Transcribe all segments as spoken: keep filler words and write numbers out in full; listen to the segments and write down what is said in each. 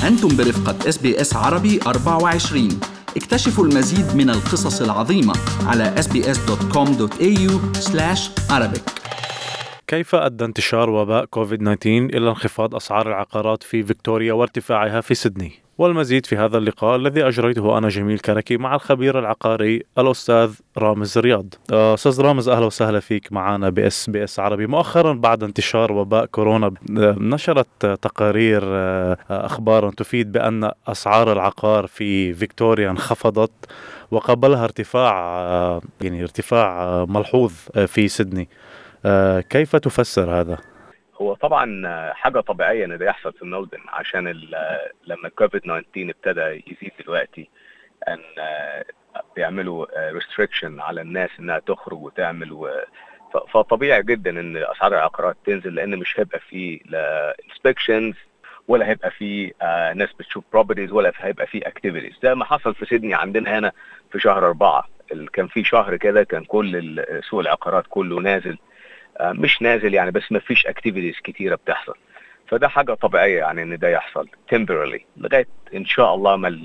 أنتم برفقة إس بي إس عربي أربعة وعشرين. اكتشفوا المزيد من القصص العظيمة على إس بي إس دوت كوم دوت إيه يو سلاش عربيك. كيف أدى انتشار وباء كوفيد تسعة عشر إلى انخفاض أسعار العقارات في فيكتوريا وارتفاعها في سيدني؟ والمزيد في هذا اللقاء الذي أجريته أنا جميل كركي مع الخبير العقاري الأستاذ رامز رياض. أستاذ رامز، أهلا وسهلا فيك معنا بإس بي إس عربي. مؤخرا بعد انتشار وباء كورونا نشرت تقارير أخبارا تفيد بأن أسعار العقار في فيكتوريا انخفضت وقبلها ارتفاع يعني ارتفاع ملحوظ في سيدني. كيف تفسر هذا؟ هو طبعا حاجة طبيعية ان ده يحصل في ملبورن، عشان لما كوفيد تسعة عشر ابتدى يزيد دلوقتي ان بيعملوا ريستريكشن على الناس انها تخرج وتعمل و... فطبيعي جدا ان اسعار العقارات تنزل، لان مش هيبقى فيه لا انسبكشنز ولا هيبقى فيه ناس بتشوف بروبرتيز ولا هيبقى فيه اكتيفيتيز زي ما حصل في سيدني عندنا هنا في شهر أربعة. كان في شهر كده كان كل سوق العقارات كله نازل، مش نازل يعني، بس ما فيش اكتيفيتيز كتيرة بتحصل. فده حاجة طبيعية يعني ان ده يحصل temporarily لغاية ان شاء الله ما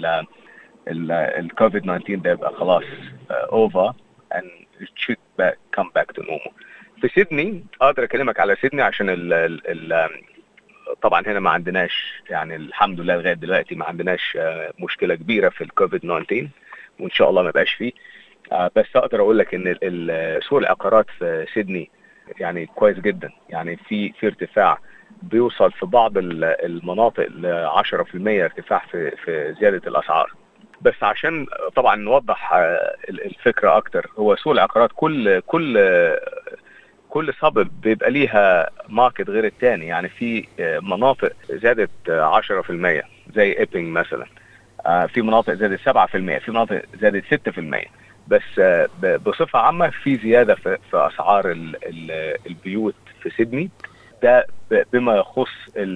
الكوفيد تسعة عشر ده يبقى خلاص over and it should back, come back to normal. في سيدني اقدر اكلمك على سيدني عشان ال ال طبعا هنا ما عندناش يعني الحمد لله لغاية دلوقتي ما عندناش مشكلة كبيرة في الكوفيد تسعة عشر، وان شاء الله ما يبقاش فيه. بس اقدر اقول لك ان سوق العقارات في سيدني يعني كويس جدا، يعني في في ارتفاع بيوصل في بعض المناطق ل عشرة في المية ارتفاع في في زيادة الاسعار. بس عشان طبعا نوضح الفكرة اكتر، هو سوق العقارات كل كل كل سبب بيبقى ليها ماركت غير التاني. يعني في مناطق زادت عشرة في المية زي ايبينج مثلا، في مناطق زادت سبعة في المية، في مناطق زادت ستة في المية. بس بصفة عامة في زيادة في اسعار البيوت في سيدني، ده بما يخص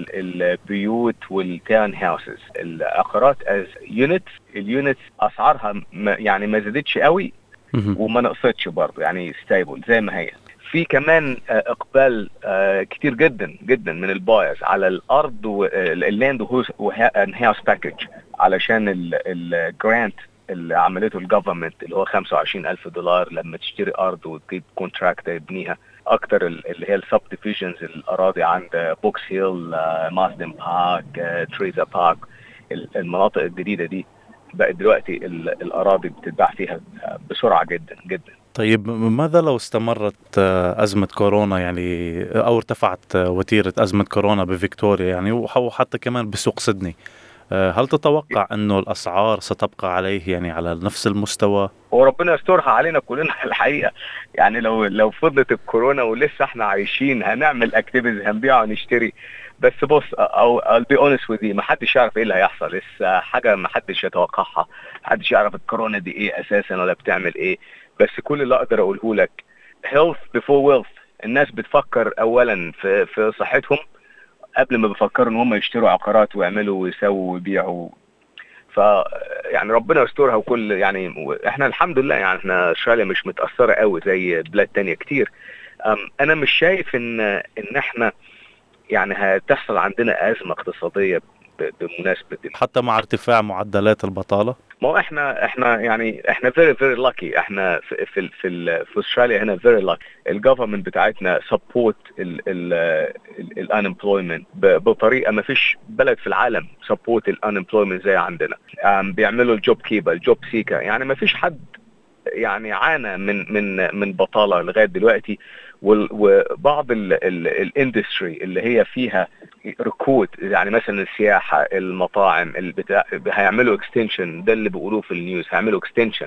البيوت والتاون هاوسز. العقارات از يونت اليونت اسعارها يعني ما زادتش قوي وما نقصتش برضه، يعني ستايبل زي ما هي. في كمان اقبال كتير جدا جدا من البايرز على الارض واللاند وهاوس باكج، علشان الجرانت اللي عملته الجوفرمنت اللي هو خمسة وعشرين ألف دولار لما تشتري أرض وتجيب كونتراكت تبنيها. أكتر اللي هي السب ديفيجنز الأراضي عند بوكس هيل، ماسدن بارك، تريزا بارك، المناطق الجديدة دي بقت دلوقتي الأراضي بتتباع فيها بسرعة جدا جدا. طيب ماذا لو استمرت أزمة كورونا يعني أو ارتفعت وتيرة أزمة كورونا بفيكتوريا يعني وحتى كمان بسوق سيدني؟ هل تتوقع أنه الأسعار ستبقى عليه يعني على نفس المستوى؟ وربنا يسترها علينا كلنا الحقيقة. يعني لو لو فضلت الكورونا ولسه احنا عايشين هنعمل اكتيفيز، هنبيع ونشتري. بس بص، او I'll be honest with you، ما حدش يعرف ايه اللي هيحصل. لسه حاجة ما حدش يتوقعها، ما حدش يعرف الكورونا دي ايه اساسا ولا بتعمل ايه. بس كل اللي اقدر اقوله لك health before wealth. الناس بتفكر اولا في في صحتهم قبل ما بيفكروا ان هم يشتروا عقارات ويعملوا ويسووا ويبيعوا. ف يعني ربنا يسترها. وكل يعني احنا الحمد لله يعني احنا استراليا مش متأثرة قوي زي بلاد تانية كتير. انا مش شايف ان ان احنا يعني هتحصل عندنا أزمة اقتصادية بمناسبة حتى مع ارتفاع معدلات البطالة. ما هو احنا احنا يعني احنا very very lucky. احنا في في في, في استراليا هنا very lucky. الجوفرمنت بتاعتنا support ال ال ال unemployment بطريقة ما فيش بلد في العالم support ال unemployment زي عندنا. بيعملوا الجوب كيبر الجوب سيكر، يعني ما فيش حد يعني عانى من من من بطالة لغاية دلوقتي. وبعض الاندستري اللي هي فيها ركود، يعني مثلا السياحة، المطاعم، البتاع، هيعملوا اكستنشن. ده اللي بيقولوه في النيوز، هيعملوا اكستنشن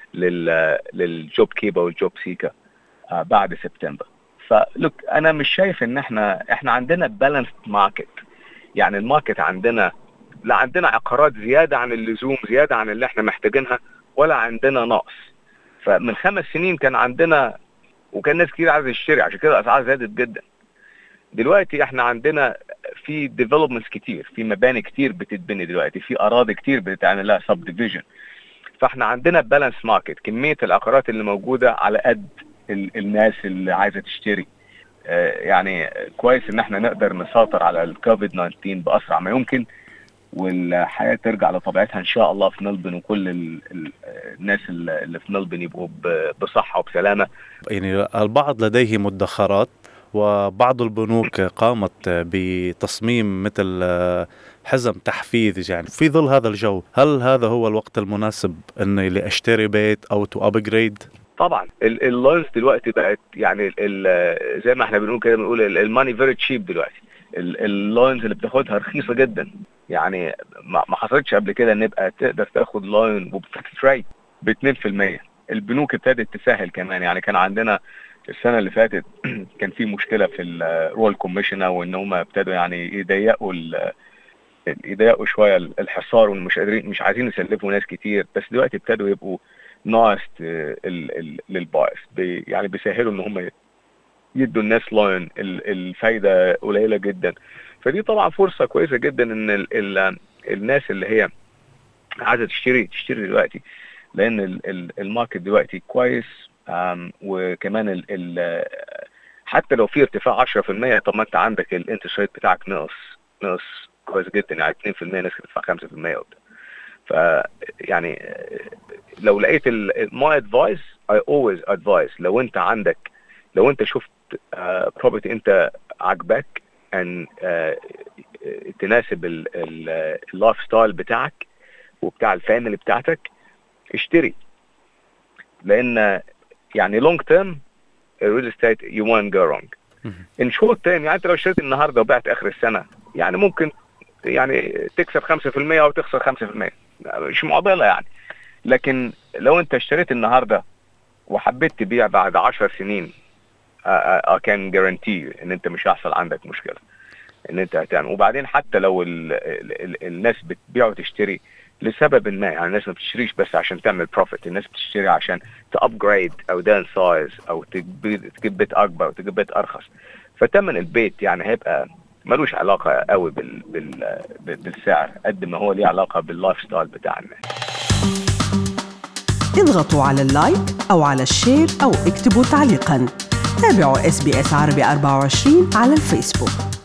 لل للجوب كيبر والجوب سيكر بعد سبتمبر. فلوك انا مش شايف ان احنا احنا عندنا بالانسد ماركت. يعني الماركت عندنا لا عندنا عقارات زيادة عن اللزوم، زيادة عن اللي احنا محتاجينها، ولا عندنا نقص. فمن خمس سنين كان عندنا وكان ناس كتير عايزة تشتري، عشان كده الاسعار زادت جدا. دلوقتي احنا عندنا في ديفلوبمنتس كتير، في مباني كتير بتتبني دلوقتي، في اراضي كتير بتتعمل لها سب ديفيجن. فاحنا عندنا بالانس ماركت، كمية العقارات اللي موجودة على قد الناس اللي عايزة تشتري. اه يعني كويس ان احنا نقدر نسيطر على الكوفيد تسعة عشر باسرع ما يمكن. والحياة ترجع لطبيعتها إن شاء الله في ملبن، وكل ال ال الناس اللي في ملبن يبقوا بصحة وبسلامة. يعني البعض لديه مدخرات، وبعض البنوك قامت بتصميم مثل حزم تحفيز. يعني في ظل هذا الجو، هل هذا هو الوقت المناسب اني لاشتري بيت او تو ابجريد؟ طبعا اللونز دلوقتي بقت يعني زي ما احنا بنقول كده، بنقول الماني فيري تشيب دلوقتي. اللونز اللي بتاخدها رخيصه جدا، يعني ما حصلتش قبل كده ان يبقى تقدر تاخد لون وبفيكس ريت ب اتنين في المية. البنوك ابتدت تسهل كمان، يعني كان عندنا السنه اللي فاتت كان في مشكله في الرول كوميشن، وان هم ابتدوا يعني يضيقوا يضيقوا شويه الحصار، ومش قادرين مش عايزين يسلفوا ناس كتير. بس دلوقتي ابتدوا يبقوا ناقص للبايس، يعني بيسهلوا ان هم يدوا الناس لاين الفايده قليله جدا. فدي طبعا فرصه كويسه جدا ان ال ال الناس اللي هي عايزه تشتري تشتري دلوقتي، لان الماركت دلوقتي كويس. وكمان ال ال حتى لو في ارتفاع عشرة في المية، طب ما انت عندك الانترست ريت بتاعك ناقص ناقص كويس جدا، يعني اتنين في المية ناس بتدفع خمسة في المية وبتاع. ف يعني لو لقيت ما ادفايس اي اولويز ادفايس، لو انت عندك لو انت شفت بروبرتي uh, انت عجبك ان uh, تناسب اللايف ستايل بتاعك وبتاع الفاميلي بتاعتك، اشتري. لان يعني لونج تيرم الريل استيت يو وونت جو رونج. ان شورت تيرم يعني انت لو اشتريت النهارده وبعت اخر السنه، يعني ممكن يعني تكسب خمسة في المية او تخسر خمسة في المية، مش معضله يعني. لكن لو انت اشتريت النهارده وحبيت تبيع بعد عشر سنين، I can guarantee ان انت مش هيحصل عندك مشكله ان انت هتعمل. وبعدين حتى لو ال ال ال الناس بتبيع وتشتري لسبب ما، يعني الناس ما بتشتريش بس عشان تعمل بروفيت، الناس بتشتري عشان تابجريد او داون سايز او تجيب بيت اكبر او تجيب بيت ارخص. فتمن البيت يعني هيبقى ملوش علاقه قوي بال بال بالسعر قد ما هو ليه علاقه باللايف ستايل بتاع الناس. اضغطوا على اللايك أو على الشير أو اكتبوا تعليقاً. تابعوا إس بي إس عربي أربعة وعشرين على الفيسبوك.